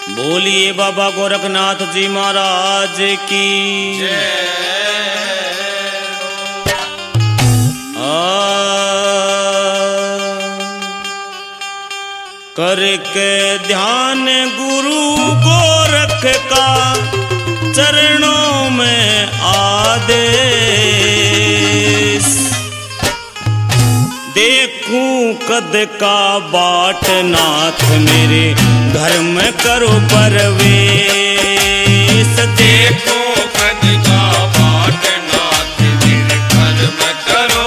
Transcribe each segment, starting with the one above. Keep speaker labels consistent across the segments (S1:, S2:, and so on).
S1: बोलिए बाबा गोरखनाथ जी महाराज की करके ध्यान गुरु गोरख का चरणों में आदेश देखूं कद का बाट नाथ मेरे घर में करो परवेश।
S2: देखूं कद का बाट नाथ मेरे घर में करो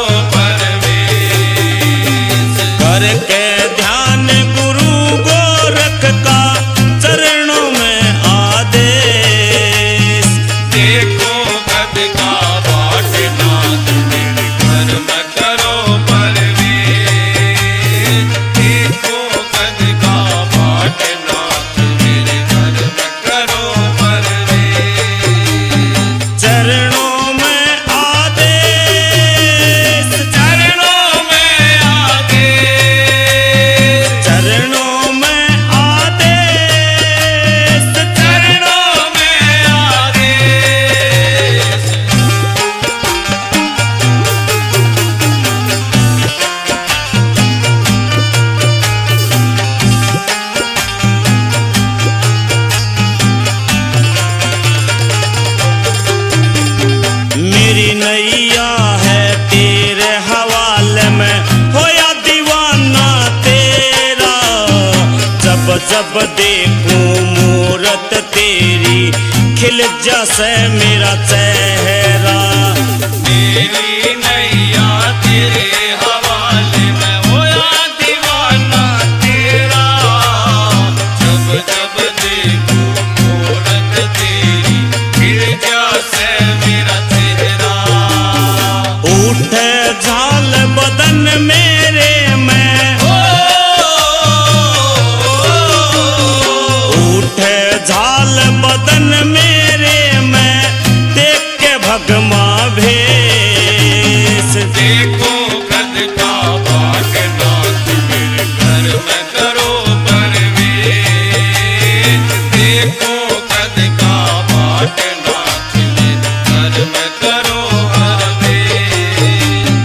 S2: परवेश।
S1: करके ध्यान गुरु गोरख का चरणों में आदेश
S2: देखूं कद का बाट नाथ मेरे घर में करो परवेश। देखूं कद का बाट नाथ मेरे घर में करो परवेश।
S1: चरणों में आदेश
S2: चरणों में आदेश
S1: चरणों में आदेश
S2: चरणों में आदेश।
S1: मेरी नैया है तेरे हवाले में होया दीवाना तेरा। जब जब देखूं मूरत तेरी खिल जैसे मेरा चेहरा।
S2: मेरी नैया तेरे हवाले में होया दीवाना तेरा। जब जब देखूं मूरत तेरी खिल जैसे मेरा चेहरा।
S1: उठे झाल बदन मेरे में उठे झाल बदन मेरे में देख के भगमा भेष।
S2: देखूं कद का बाट नाथ मेरे घर में करो परवेश। देखूं कद का बाट नाथ मेरे घर में करो परवेश।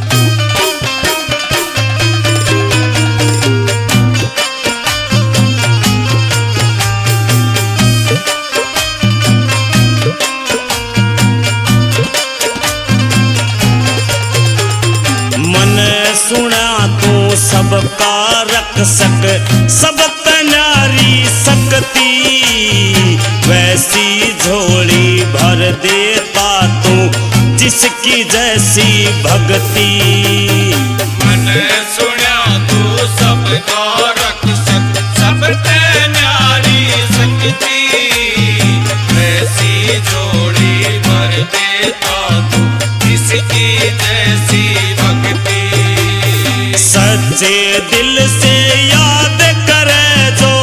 S1: मन सुना तू सबका रक्षक सब तनारी सकती। वैसी झोली भर देता तू जिसकी जैसी भक्ति।
S2: मन सुना तू सबका रक्षक सब न्यारी सकती। वैसी जोड़ी भर देता तू जिसकी जैसी भक्ति।
S1: सच्चे दिल से याद करे जो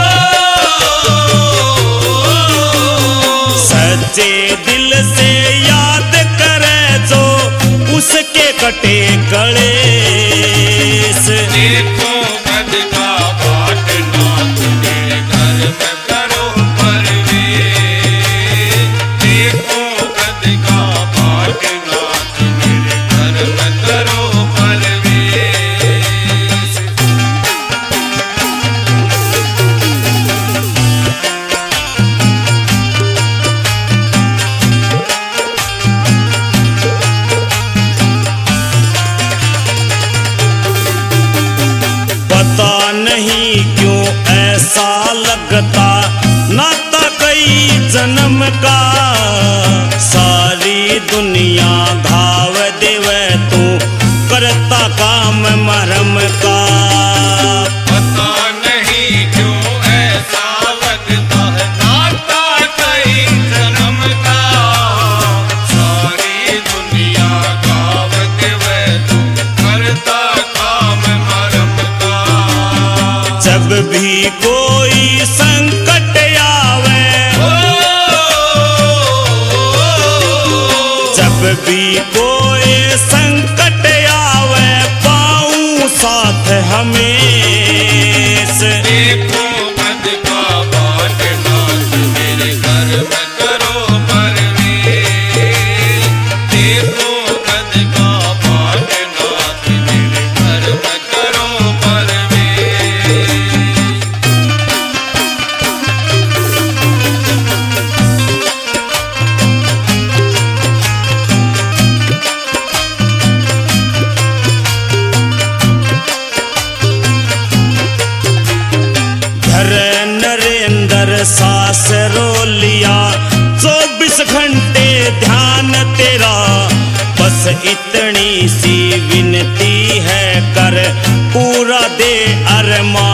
S1: सच्चे दिल से याद करे जो उसके कटे कलेस।
S2: देखूं कद का बाट नाथ मेरे घर में करो परवेश। देखूं कद का बाट नाथ मेरे घर में करो परवेश।
S1: पता नहीं क्यों ऐसा लगता नाता कई जन्म का। सारी दुनिया घाव देवे तू करता काम मरम का।
S2: पता नहीं क्यों ऐसा लगता है नाता कई जन्म का। सारी दुनिया गावत वे तू करता काम मरम का।
S1: जब भी कोई संकट आवे जब भी कोई संकट आवे पाऊं साथ हमें।
S2: देखूं कद का बाट
S1: सांस रो लिया 24 घंटे ध्यान तेरा बस इतनी सी विनती है कर पूरा दे अरमान